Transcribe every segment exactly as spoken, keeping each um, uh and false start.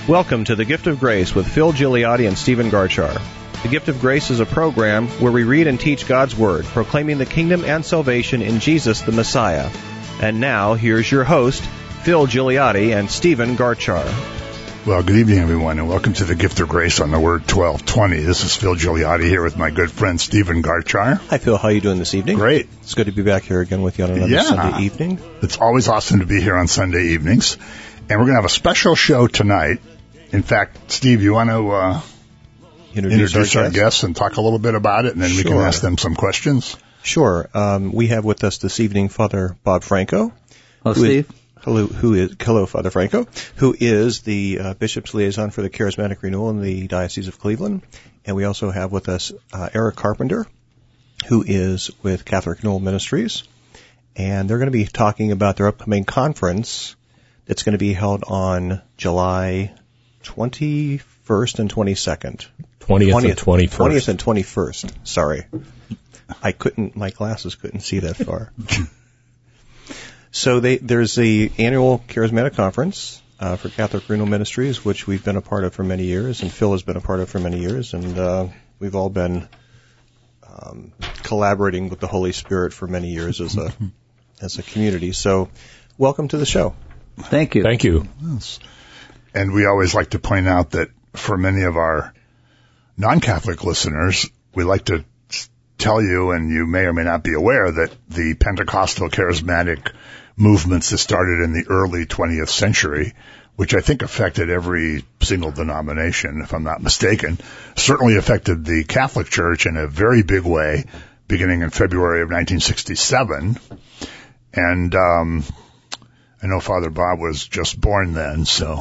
Welcome to The Gift of Grace with Phil Gigliotti and Stephen Garchar. The Gift of Grace is a program where we read and teach God's Word, proclaiming the kingdom and salvation in Jesus the Messiah. And now, here's your host, Phil Gigliotti and Stephen Garchar. Well, good evening, everyone, and welcome to The Gift of Grace on the Word twelve twenty. This is Phil Gigliotti here with my good friend Stephen Garchar. Hi, Phil. How are you doing this evening? Great. It's good to be back here again with you on another yeah. Sunday evening. It's always awesome to be here on Sunday evenings. And we're going to have a special show tonight. In fact, Steve, you want to uh, introduce, introduce our, our guests and talk a little bit about it, and then sure. we can ask them some questions? Sure. Um, we have with us this evening Father Bob Franco. Hello, Steve. Is, hello, who is, hello, Father Franco, who is the uh, Bishop's Liaison for the Charismatic Renewal in the Diocese of Cleveland. And we also have with us uh, Eric Carpenter, who is with Catholic Renewal Ministries. And they're going to be talking about their upcoming conference that's going to be held on July twenty-first and twenty-second. twentieth, twentieth and twenty-first. twentieth and twenty-first. Sorry. I couldn't, my glasses couldn't see that far. So they, there's the annual Charismatic Conference uh, for Catholic Renewal Ministries, which we've been a part of for many years, and Phil has been a part of for many years, and uh, we've all been um, collaborating with the Holy Spirit for many years as a as a community. So welcome to the show. Thank you. Thank you. Yes. And we always like to point out that for many of our non-Catholic listeners, we like to tell you, and you may or may not be aware, that the Pentecostal charismatic movements that started in the early twentieth century, which I think affected every single denomination, if I'm not mistaken, certainly affected the Catholic Church in a very big way, beginning in February of nineteen sixty-seven. And um I know Father Bob was just born then, so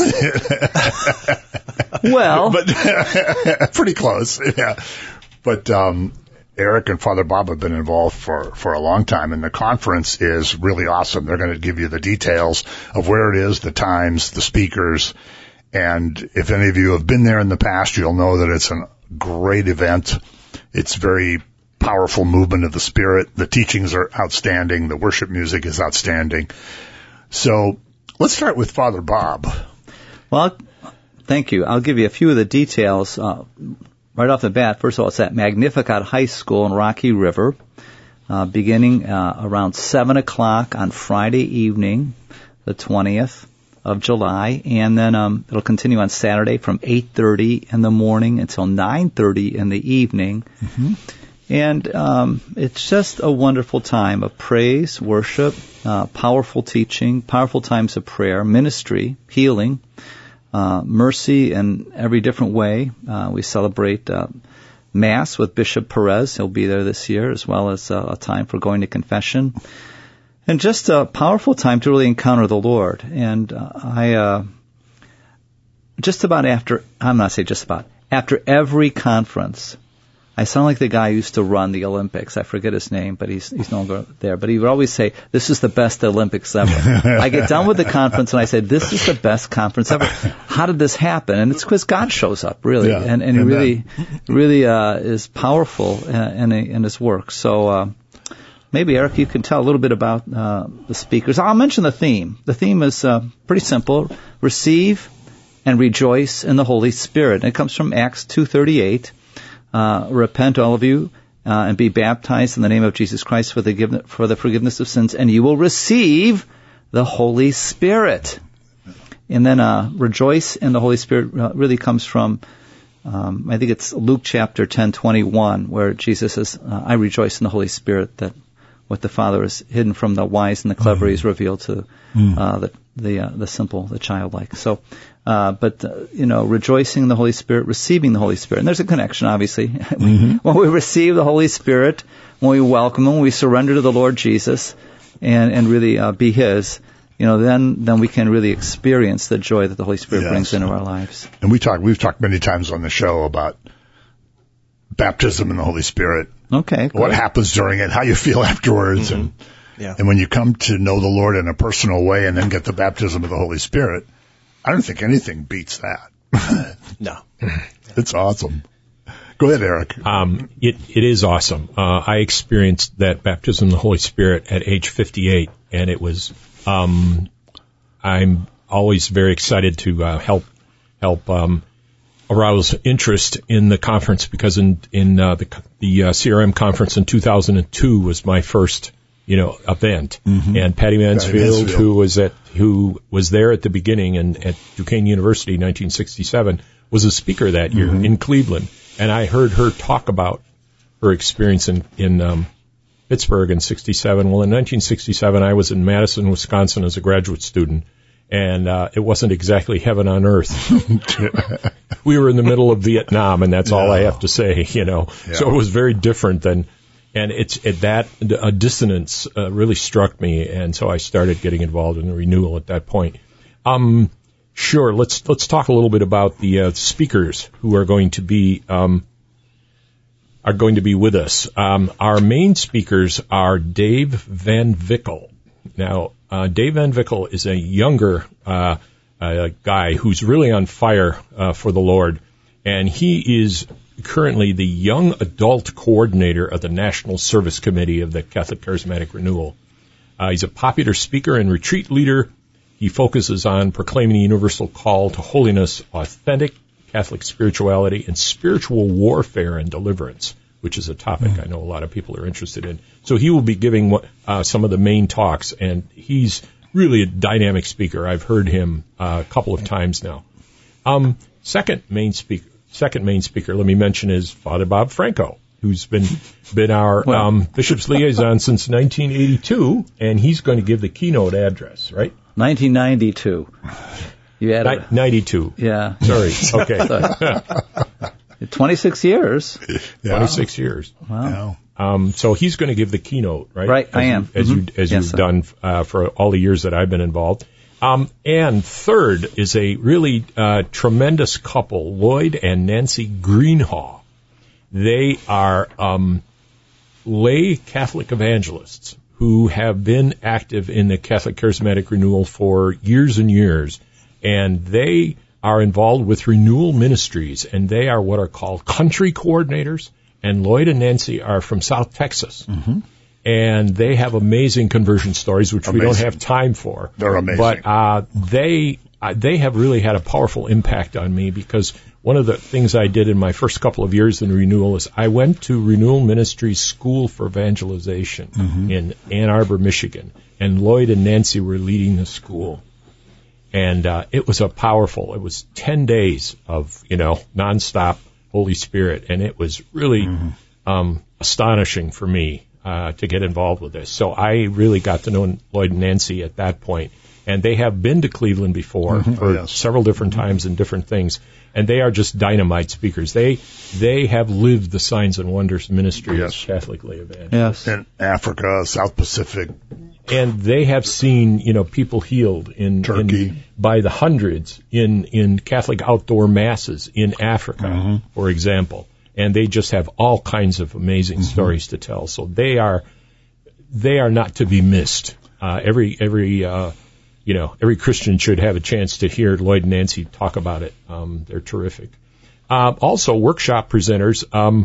well, but pretty close, yeah. But um Eric and Father Bob have been involved for, for a long time, and the conference is really awesome. They're going to give you the details of where it is, the times, the speakers, and if any of you have been there in the past, you'll know that it's a great event. It's very powerful movement of the Spirit. The teachings are outstanding. The worship music is outstanding. So let's start with Father Bob. Well, thank you. I'll give you a few of the details. Uh, Right off the bat, first of all, it's at Magnificat High School in Rocky River, uh, beginning uh, around seven o'clock on Friday evening, the twentieth of July, and then um, it'll continue on Saturday from eight thirty in the morning until nine thirty in the evening. Mm-hmm. And um, it's just a wonderful time of praise, worship, uh, powerful teaching, powerful times of prayer, ministry, healing, Uh, mercy in every different way. Uh, we celebrate uh, Mass with Bishop Perez. He'll be there this year, as well as uh, a time for going to confession. And just a powerful time to really encounter the Lord. And uh, I, uh, just about after, I'm not saying just about, after every conference, I sound like the guy who used to run the Olympics. I forget his name, but he's he's no longer there. But he would always say, this is the best Olympics ever. I get done with the conference and I say, this is the best conference ever. How did this happen? And it's because God shows up, really. Yeah, and, and he really, really uh, is powerful in, in his work. So uh, maybe, Eric, you can tell a little bit about uh, the speakers. I'll mention the theme. The theme is uh, pretty simple. Receive and rejoice in the Holy Spirit. And it comes from Acts two thirty-eight. Uh, repent, all of you, uh, and be baptized in the name of Jesus Christ for the, for the forgiveness of sins, and you will receive the Holy Spirit. And then uh, rejoice in the Holy Spirit uh, really comes from, um, I think it's Luke chapter ten twenty-one, where Jesus says, uh, I rejoice in the Holy Spirit that what the Father is hidden from the wise and the clever mm. is revealed to uh, the the, uh, the simple, the childlike. So, uh, but, uh, you know, rejoicing in the Holy Spirit, receiving the Holy Spirit. And there's a connection, obviously. Mm-hmm. When we receive the Holy Spirit, when we welcome Him, when we surrender to the Lord Jesus and, and really uh, be His, you know, then, then we can really experience the joy that the Holy Spirit yes. brings into our lives. And we talk, we've talked many times on the show about baptism in the Holy Spirit. Okay. What happens during it, how you feel afterwards, mm-hmm. and yeah. and when you come to know the Lord in a personal way and then get the baptism of the Holy Spirit, I don't think anything beats that. No. It's awesome. Go ahead, Eric. Um, it, it is awesome. Uh, I experienced that baptism of the Holy Spirit at age fifty-eight, and it was, um, I'm always very excited to uh, help help um, arouse interest in the conference, because in in uh, the the uh, C R M conference in two thousand two was my first, you know, event, mm-hmm. and Patty Mansfield, Patty Mansfield, who was at who was there at the beginning and at Duquesne University in nineteen sixty-seven, was a speaker that year mm-hmm. in Cleveland, and I heard her talk about her experience in in um, Pittsburgh in sixty-seven. Well, in nineteen sixty-seven, I was in Madison, Wisconsin as a graduate student, and uh, it wasn't exactly heaven on earth. We were in the middle of Vietnam, and that's yeah. all I have to say, you know. Yeah. So it was very different than, and it's it, that a dissonance uh, really struck me, and so I started getting involved in the renewal at that point. Um, sure, let's let's talk a little bit about the uh, speakers who are going to be. Um, are going to be with us. Um, our main speakers are Dave Van Vickle. Now, uh, Dave Van Vickle is a younger uh, uh, guy who's really on fire uh, for the Lord, and he is currently the young adult coordinator of the National Service Committee of the Catholic Charismatic Renewal. Uh, he's a popular speaker and retreat leader. He focuses on proclaiming the universal call to holiness, authentic Catholic spirituality, and spiritual warfare and deliverance, which is a topic mm. I know a lot of people are interested in. So he will be giving uh, some of the main talks, and he's really a dynamic speaker. I've heard him uh, a couple of times now. Um, second main speaker, second main speaker, let me mention, is Father Bob Franco, who's been been our well, um, bishop's liaison since nineteen eighty-two, and he's going to give the keynote address, right? nineteen ninety-two. You had a, ninety-two. Yeah. Sorry. Okay. twenty-six years. Yeah. twenty-six years. Wow. Um, so he's going to give the keynote, right? Right, as I am. You, as mm-hmm. you as yes, you've sir. done uh, for all the years that I've been involved. Um, and third is a really uh, tremendous couple, Lloyd and Nancy Greenhaw. They are um, lay Catholic evangelists who have been active in the Catholic Charismatic Renewal for years and years. And they are involved with renewal ministries, and they are what are called country coordinators. And Lloyd and Nancy are from South Texas. Mm-hmm. And they have amazing conversion stories, which amazing. we don't have time for. They're amazing. But uh, they uh, they have really had a powerful impact on me, because one of the things I did in my first couple of years in renewal is I went to Renewal Ministries School for Evangelization mm-hmm. in Ann Arbor, Michigan. And Lloyd and Nancy were leading the school. And uh, it was a powerful, it was ten days of, you know, nonstop Holy Spirit. And it was really mm-hmm. um, astonishing for me uh, to get involved with this. So I really got to know Lloyd and Nancy at that point. And they have been to Cleveland before mm-hmm. for oh, yes. several different mm-hmm. times and different things. And they are just dynamite speakers. They they have lived the signs and wonders ministry yes. as Catholic lay evangelists. Yes. In Africa, South Pacific. And they have seen, you know, people healed in Turkey in, by the hundreds in, in Catholic outdoor masses in Africa, mm-hmm. for example. And they just have all kinds of amazing mm-hmm. stories to tell. So they are they are not to be missed. Uh, every every uh, you know every Christian should have a chance to hear Lloyd and Nancy talk about it. Um, they're terrific. Uh, also, workshop presenters. Um,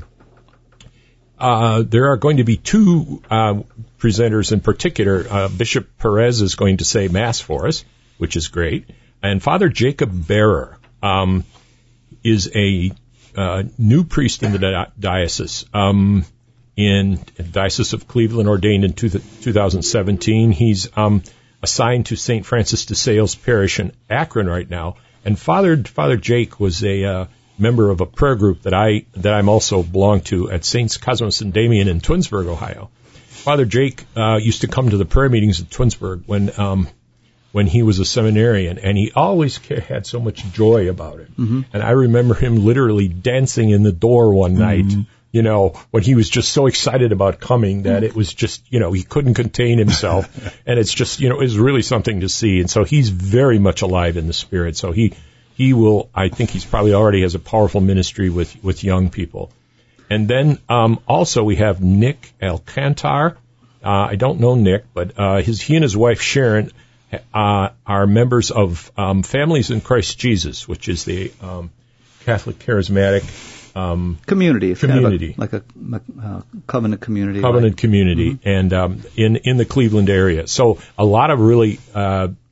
Uh, there are going to be two uh, presenters in particular. Uh, Bishop Perez is going to say Mass for us, which is great. And Father Jacob Bearer um, is a uh, new priest in the di- diocese, um, in the Diocese of Cleveland, ordained in two, two thousand seventeen. He's um, assigned to Saint Francis de Sales Parish in Akron right now. And Father Father Jake was a uh, member of a prayer group that I that I'm also belong to at Saints Cosmos and Damian in Twinsburg, Ohio. Father Jake uh, used to come to the prayer meetings at Twinsburg when um, when he was a seminarian, and he always had so much joy about it. Mm-hmm. And I remember him literally dancing in the door one night, mm-hmm. you know, when he was just so excited about coming that it was just, you know, he couldn't contain himself. And it's just, you know, it was really something to see. And so he's very much alive in the Spirit. So he He will, I think he's probably already has a powerful ministry with, with young people. And then um, also we have Nick Alcantar. Uh, I don't know Nick, but uh, his he and his wife Sharon uh, are members of um, Families in Christ Jesus, which is the um, Catholic Charismatic um, community. It's community. Kind of a, like a uh, covenant community. Covenant like. community, mm-hmm. and um, in, in the Cleveland area. So a lot of really... Uh,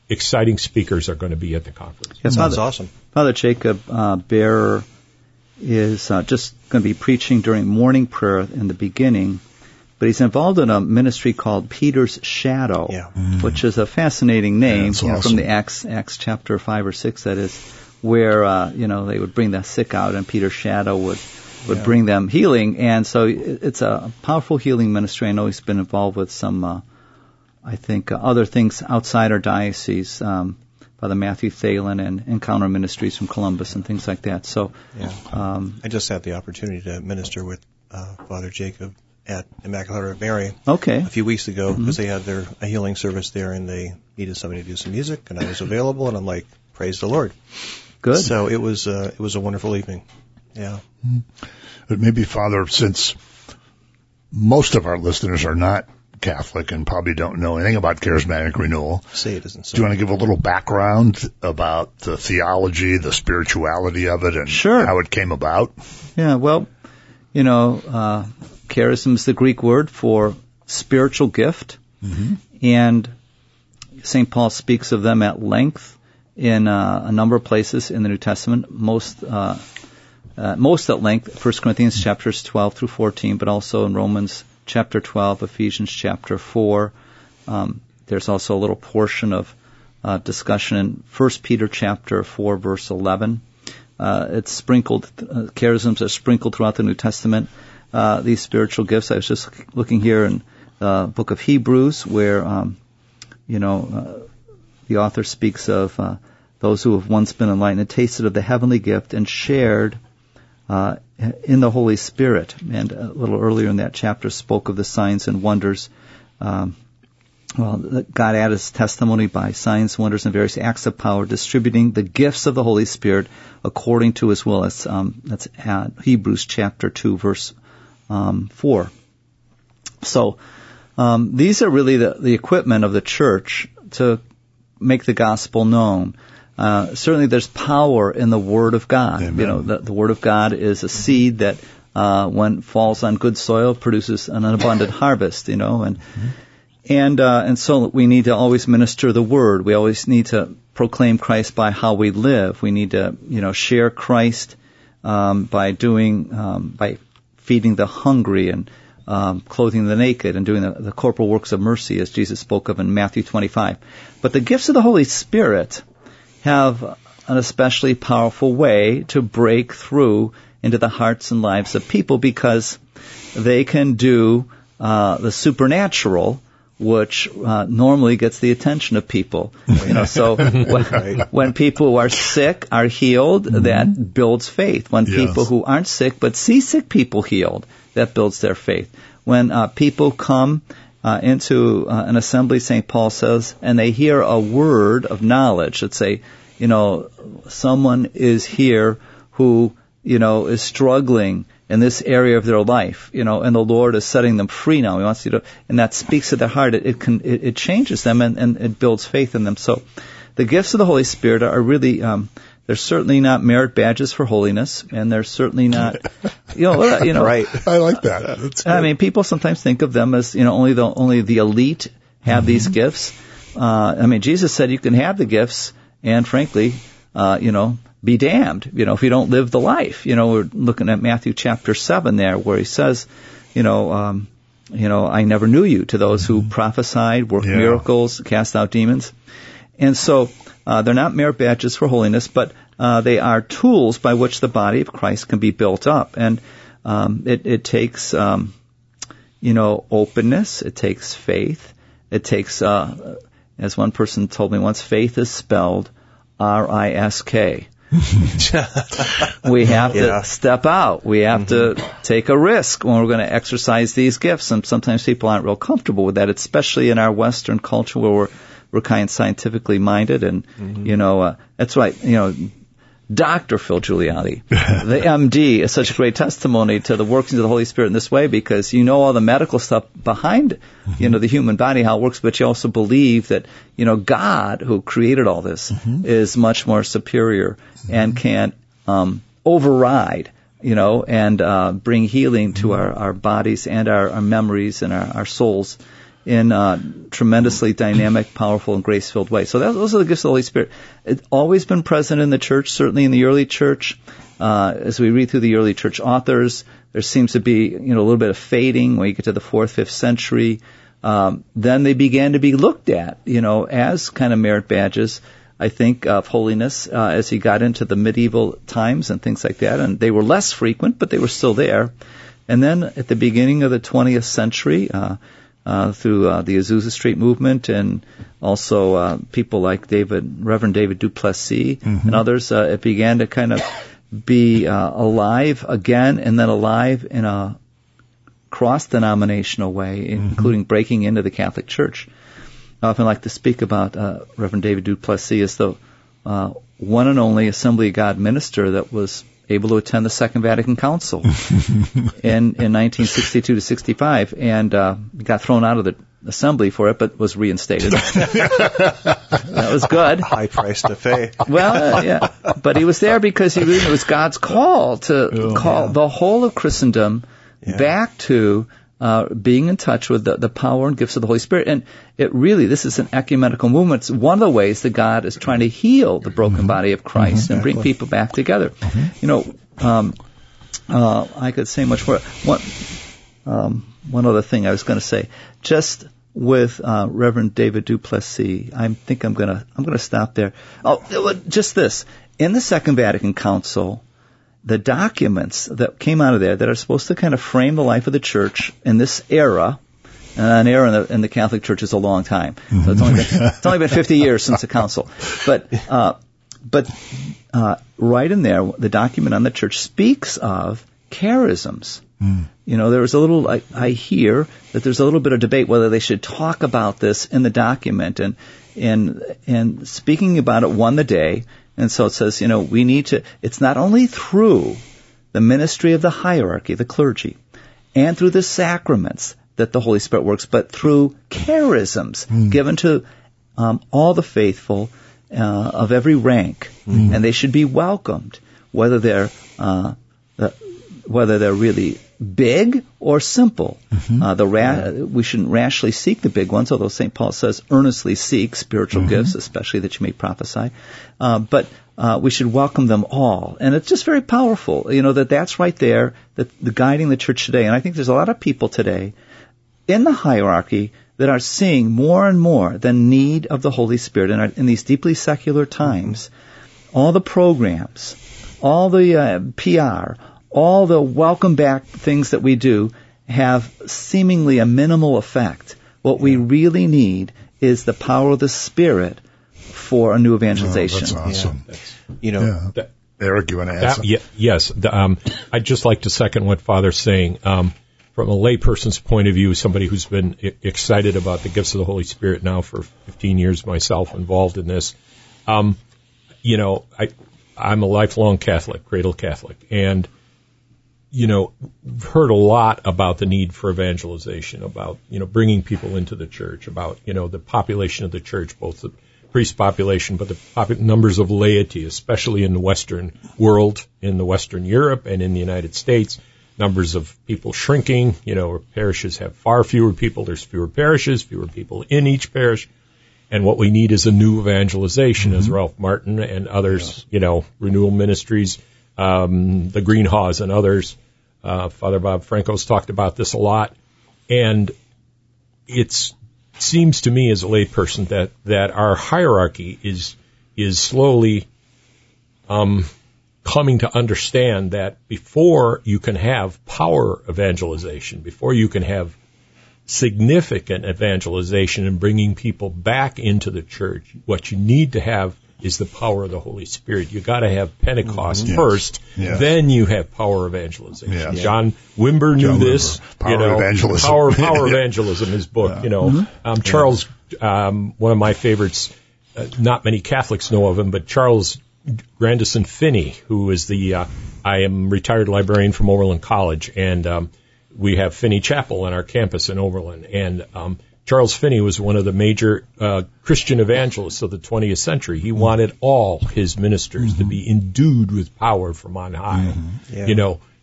exciting speakers are going to be at the conference. That sounds Father, awesome. Father Jacob uh, Bearer is uh, just going to be preaching during morning prayer in the beginning, but he's involved in a ministry called Peter's Shadow, Yeah. mm. which is a fascinating name, Yeah, you know, awesome. from the Acts Acts chapter five or six. That is where uh, you know they would bring the sick out, and Peter's shadow would would Yeah. bring them healing. And so it- it's a powerful healing ministry. I know he's been involved with some, uh, I think, uh, other things outside our diocese. Um, Father Matthew Thalen and Encounter Ministries from Columbus and things like that. So, Yeah. um, I just had the opportunity to minister with uh, Father Jacob at Immaculate Heart of Mary okay. a few weeks ago because they had their a healing service there and they needed somebody to do some music and I was available and I'm like, praise the Lord. Good. So it was uh, it was a wonderful evening. Yeah. But maybe, Father, since most of our listeners are not Catholic and probably don't know anything about charismatic renewal, Say it isn't so. do you want to give a little background about the theology, the spirituality of it, and Sure. how it came about? Yeah, well, you know, uh, charism is the Greek word for spiritual gift, Mm-hmm. and Saint Paul speaks of them at length in uh, a number of places in the New Testament, most uh, uh, most at length, First Corinthians chapters twelve through fourteen, but also in Romans chapter twelve, Ephesians chapter four. Um, there's also a little portion of uh, discussion in First Peter chapter four, verse eleven. Uh, it's sprinkled, uh, charisms are sprinkled throughout the New Testament, uh, these spiritual gifts. I was just looking here in the book of Hebrews where, um, you know, uh, the author speaks of uh, those who have once been enlightened and tasted of the heavenly gift and shared uh, in the Holy Spirit. And a little earlier in that chapter spoke of the signs and wonders. Um, well, God added his testimony by signs, wonders, and various acts of power, distributing the gifts of the Holy Spirit according to his will. That's, um, that's uh, Hebrews chapter two, verse um, four. So um, these are really the, the equipment of the church to make the gospel known. Uh, certainly there's power in the Word of God. Amen. You know, the, the Word of God is a seed that uh, when falls on good soil produces an abundant harvest, you know, and mm-hmm. And uh, and so we need to always minister the word. We always need to proclaim Christ by how we live. We need to, you know, share Christ um, by doing um, by feeding the hungry and um, clothing the naked and doing the, the corporal works of mercy, as Jesus spoke of in Matthew twenty-five. But the gifts of the Holy Spirit have an especially powerful way to break through into the hearts and lives of people because they can do uh, the supernatural, which uh, normally gets the attention of people. You know, so when, when people who are sick are healed, mm-hmm. that builds faith. When yes. people who aren't sick but see sick people healed, that builds their faith. When uh, people come uh, into uh, an assembly, Saint Paul says, and they hear a word of knowledge, let's say, you know, someone is here who, you know, is struggling in this area of their life, you know, and the Lord is setting them free now. He wants you to, and that speaks to their heart. It, it can, it, it changes them and, and it builds faith in them. So, the gifts of the Holy Spirit are really, um, they're certainly not merit badges for holiness, and they're certainly not, you know, you know. Right. I like that. That's I mean, people sometimes think of them as, you know, only the only the elite have mm-hmm. these gifts. Uh, I mean, Jesus said you can have the gifts, and frankly, uh, you know, be damned, you know, if you don't live the life. You know, we're looking at Matthew chapter seven there, where he says, you know, um, you know, I never knew you, to those who prophesied, worked yeah. miracles, cast out demons. And so uh, they're not merit badges for holiness, but uh, they are tools by which the body of Christ can be built up. And um, it, it takes, um, you know, openness. It takes faith. It takes, uh, as one person told me once, faith is spelled R I S K. We have yeah. to step out. We have mm-hmm. to take a risk when we're going to exercise these gifts. And sometimes people aren't real comfortable with that, especially in our Western culture where we're, we're kind of scientifically minded. And, mm-hmm. you know, uh, that's right, you know, Doctor Phil Giuliani, the M D, is such a great testimony to the workings of the Holy Spirit in this way, because you know all the medical stuff behind, mm-hmm. you know, the human body, how it works, but you also believe that, you know, God, who created all this, mm-hmm. is much more superior mm-hmm. and can um, override, you know, and uh, bring healing to mm-hmm. our, our bodies and our, our memories and our, our souls in uh, tremendously dynamic, powerful, and grace-filled way. So that, those are the gifts of the Holy Spirit. It's always been present in the church, certainly in the early church. Uh, as we read through the early church authors, there seems to be, you know, a little bit of fading when you get to the fourth, fifth century. Um, then they began to be looked at, you know, as kind of merit badges, I think, of holiness uh, as he got into the medieval times and things like that. And they were less frequent, but they were still there. And then at the beginning of the twentieth century, uh, uh, through uh, the Azusa Street movement and also uh, people like David, Reverend David Duplessis mm-hmm. and others, uh, it began to kind of be uh, alive again, and then alive in a cross-denominational way, mm-hmm. including breaking into the Catholic Church. I often like to speak about uh, Reverend David Duplessis as the uh, one and only Assembly of God minister that was able to attend the Second Vatican Council in, in nineteen sixty-two to sixty-five, and uh, got thrown out of the assembly for it, but was reinstated. That was good. High price to pay. Well, uh, yeah, but he was there because he really, it was God's call to oh, call yeah. the whole of Christendom yeah. back to uh, being in touch with the, the power and gifts of the Holy Spirit. And it really, this is an ecumenical movement. It's one of the ways that God is trying to heal the broken mm-hmm. body of Christ mm-hmm. and bring people back together. Mm-hmm. You know, um, uh, I could say much more. One, um, one other thing I was going to say, just with uh, Reverend David Duplessis, I think I'm going to I'm going to stop there. Oh, just this: in the Second Vatican Council, the documents that came out of there that are supposed to kind of frame the life of the Church in this era, and an era in the, in the Catholic Church is a long time. So it's only been, it's only been fifty years since the Council, but uh, but uh, right in there, the document on the Church speaks of charisms. Mm. You know, there was a little, I, I hear that there's a little bit of debate whether they should talk about this in the document, and, and, and speaking about it won the day. And so it says, you know, we need to, it's not only through the ministry of the hierarchy, the clergy, and through the sacraments that the Holy Spirit works, but through charisms mm. given to um, all the faithful uh, of every rank, mm. and they should be welcomed, whether they're, uh, the, whether they're really big or simple. Mm-hmm. Uh, the ra- we shouldn't rashly seek the big ones, although Saint Paul says earnestly seek spiritual mm-hmm. gifts, especially that you may prophesy. Uh, but uh, we should welcome them all. And it's just very powerful, you know, that that's right there, that the guiding the Church today. And I think there's a lot of people today in the hierarchy that are seeing more and more the need of the Holy Spirit in, our, in these deeply secular times. Mm-hmm. All the programs, all the uh, P R, all the welcome back things that we do have seemingly a minimal effect. What we really need is the power of the Spirit for a new evangelization. Oh, that's awesome. Yeah. That's, you know, yeah. that, Eric, you want to add that, something? Yeah, yes. The, um, I'd just like to second what Father's saying. Um, from a layperson's point of view, somebody who's been I- excited about the gifts of the Holy Spirit now for fifteen years, myself involved in this. Um, you know, I, I'm a lifelong Catholic, cradle Catholic, and you know, we've heard a lot about the need for evangelization, about, you know, bringing people into the church, about, you know, the population of the church, both the priest population, but the popu- numbers of laity, especially in the Western world, in the Western Europe and in the United States, numbers of people shrinking, you know, parishes have far fewer people, there's fewer parishes, fewer people in each parish, and what we need is a new evangelization, mm-hmm. as Ralph Martin and others, yeah. you know, Renewal Ministries, um, the Greenhaws and others, uh, Father Bob Franco's talked about this a lot. And it seems to me as a layperson that, that our hierarchy is, is slowly, um, coming to understand that before you can have power evangelization, before you can have significant evangelization and bringing people back into the church, what you need to have is the power of the Holy Spirit. You got to have Pentecost mm-hmm. first, yes. then you have power evangelization. Yes. John Wimber knew John this. Wimber. Power you know, evangelism. Power, power evangelism. His book. Yeah. You know, mm-hmm. um, Charles, yeah. um, one of my favorites. Uh, not many Catholics know of him, but Charles Grandison Finney, who is the. Uh, I am retired librarian from Oberlin College, and um, we have Finney Chapel on our campus in Oberlin, and um, Charles Finney was one of the major uh, Christian evangelists of the twentieth century. He wanted all his ministers mm-hmm. to be endued with power from on high. Mm-hmm. Yeah. You know,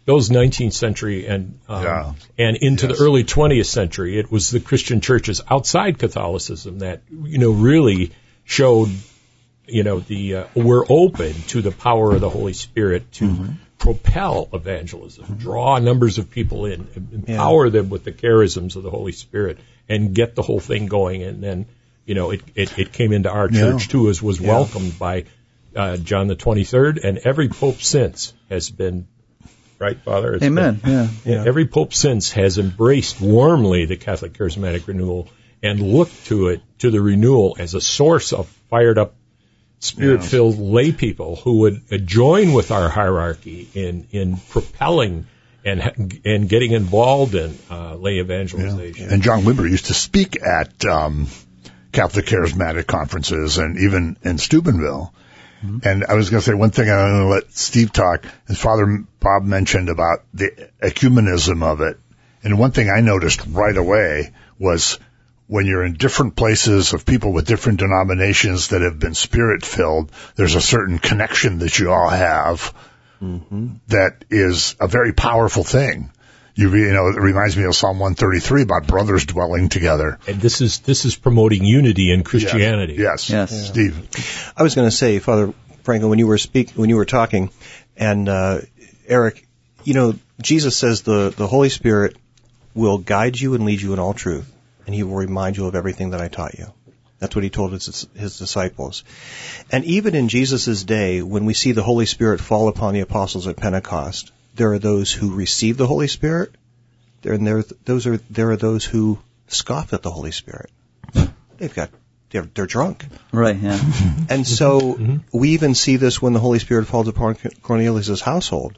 those nineteenth century and um, Yeah. and into Yes. the early twentieth century, it was the Christian churches outside Catholicism that, you know, really showed, you know, the uh, were open to the power of the Holy Spirit to mm-hmm. propel evangelism, mm-hmm. draw numbers of people in, empower yeah. them with the charisms of the Holy Spirit, and get the whole thing going. And then, you know, it it, it came into our church yeah. too, as was yeah. welcomed by uh, John the twenty-third, and every pope since has been. Right, Father? It's Amen. Been, yeah, yeah. Every pope since has embraced warmly the Catholic Charismatic Renewal and looked to it, to the renewal, as a source of fired up, spirit-filled yeah. lay people who would uh, join with our hierarchy in, in propelling and and getting involved in uh, lay evangelization. Yeah. And John Wimber used to speak at um, Catholic Charismatic conferences and even in Steubenville. And I was going to say one thing, and I'm going to let Steve talk. His Father Bob mentioned about the ecumenism of it. And one thing I noticed right away was when you're in different places of people with different denominations that have been spirit-filled, there's a certain connection that you all have mm-hmm. that is a very powerful thing. You, you know, it reminds me of Psalm one thirty-three about brothers dwelling together. And this is this is promoting unity in Christianity. Yes, yes. yes. Steve. I was going to say, Father Franco, when you were speak, when you were talking, and uh, Eric, you know, Jesus says the the Holy Spirit will guide you and lead you in all truth, and He will remind you of everything that I taught you. That's what He told his, his disciples. And even in Jesus' day, when we see the Holy Spirit fall upon the apostles at Pentecost, there are those who receive the Holy Spirit, there and there those are there are those who scoff at the Holy Spirit. They've got they're, they're drunk, right? Yeah. And so mm-hmm. we even see this when the Holy Spirit falls upon Cornelius' household.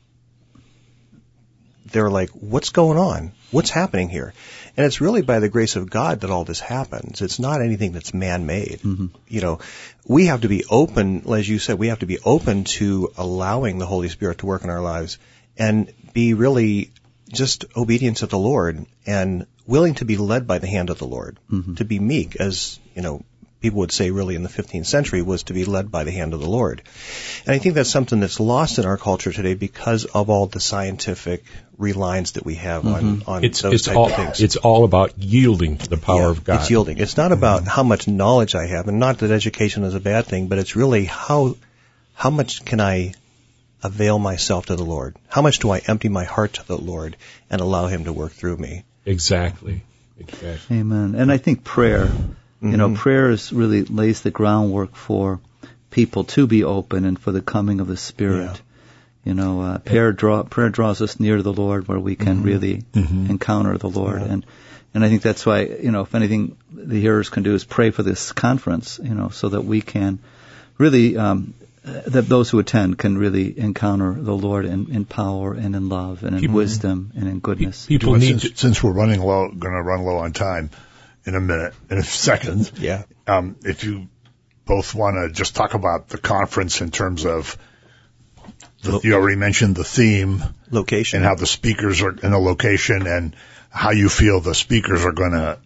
They're like, "What's going on? What's happening here?" And it's really by the grace of God that all this happens. It's not anything that's man-made. Mm-hmm. You know, we have to be open, as you said, we have to be open to allowing the Holy Spirit to work in our lives and be really just obedient to the Lord and willing to be led by the hand of the Lord. Mm-hmm. To be meek, as, you know, people would say really in the fifteenth century, was to be led by the hand of the Lord. And I think that's something that's lost in our culture today because of all the scientific reliance that we have mm-hmm. on, on it's, those it's type all, of things. It's all about yielding to the power yeah, of God. It's yielding. It's not about mm-hmm. how much knowledge I have, and not that education is a bad thing, but it's really how how much can I avail myself to the Lord? How much do I empty my heart to the Lord and allow Him to work through me? Exactly. Exactly. Amen. And I think prayer, mm-hmm. you know, prayer is really lays the groundwork for people to be open and for the coming of the Spirit. Yeah. You know, uh, prayer, draw, prayer draws us near to the Lord where we can mm-hmm. really mm-hmm. encounter the Lord. Yeah. And and I think that's why, you know, if anything the hearers can do is pray for this conference, you know, so that we can really, um, that those who attend can really encounter the Lord in, in power and in love and in people, wisdom and in goodness. People need since, to, since we're running low, going to run low on time in a minute, in a second. Yeah. Um, if you both want to just talk about the conference in terms of, the, you already mentioned the theme, location, and how the speakers are in a location, and how you feel the speakers are going to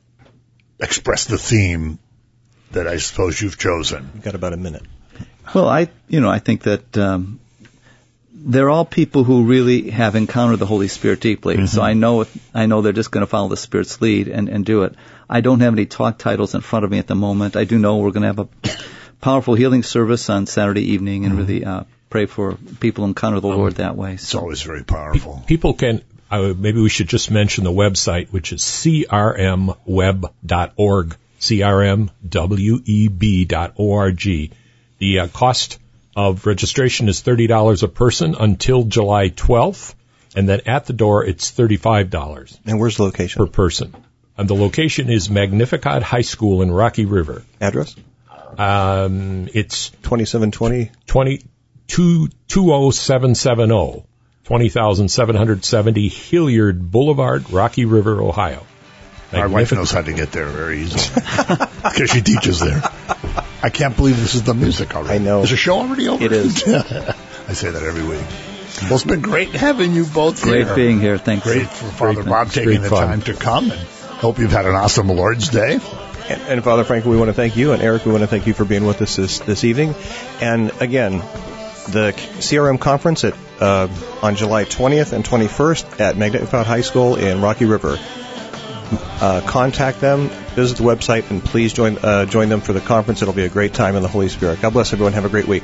express the theme that I suppose you've chosen. You've got about a minute. Well, I, you know, I think that um, they're all people who really have encountered the Holy Spirit deeply. Mm-hmm. So I know, I know they're just going to follow the Spirit's lead and, and do it. I don't have any talk titles in front of me at the moment. I do know we're going to have a powerful healing service on Saturday evening, and mm-hmm. really uh, pray for people who encounter the um, Lord that way. So. It's always very powerful. People can. Uh, maybe we should just mention the website, which is c r m web dot org, c r m web dot org. The uh, cost of registration is thirty dollars a person until July twelfth, and then at the door it's thirty-five dollars. And where's the location? Per person. And the location is Magnificat High School in Rocky River. Address? Um, it's twenty-seven twenty? twenty-two oh seven seven oh, twenty thousand seven hundred seventy Hilliard Boulevard, Rocky River, Ohio. My wife knows how to get there very easily because she teaches there. I can't believe this is the music already. I know. Is the show already over? It is. I say that every week. Well, it's been great having you both great here. Great being here. Thanks. Great for Father great Bob taking the fun. time to come, and hope you've had an awesome Lord's Day. And, and Father Frank, we want to thank you, and Eric, we want to thank you for being with us this, this evening. And again, the C R M conference at uh, on July twentieth and twenty-first at Magnetic Valley High School in Rocky River. Uh, contact them, visit the website, and please join uh, join them for the conference. It'll be a great time in the Holy Spirit. God bless everyone. Have a great week.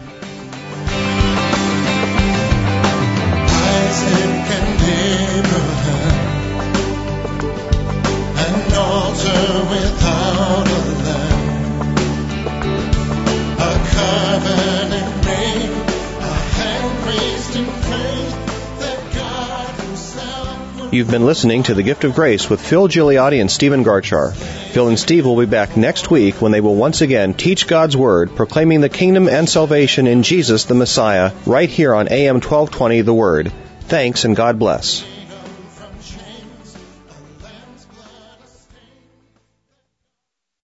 You've been listening to The Gift of Grace with Phil Gigliotti and Stephen Garchar. Phil and Steve will be back next week when they will once again teach God's Word, proclaiming the kingdom and salvation in Jesus the Messiah, right here on A M twelve twenty The Word. Thanks and God bless.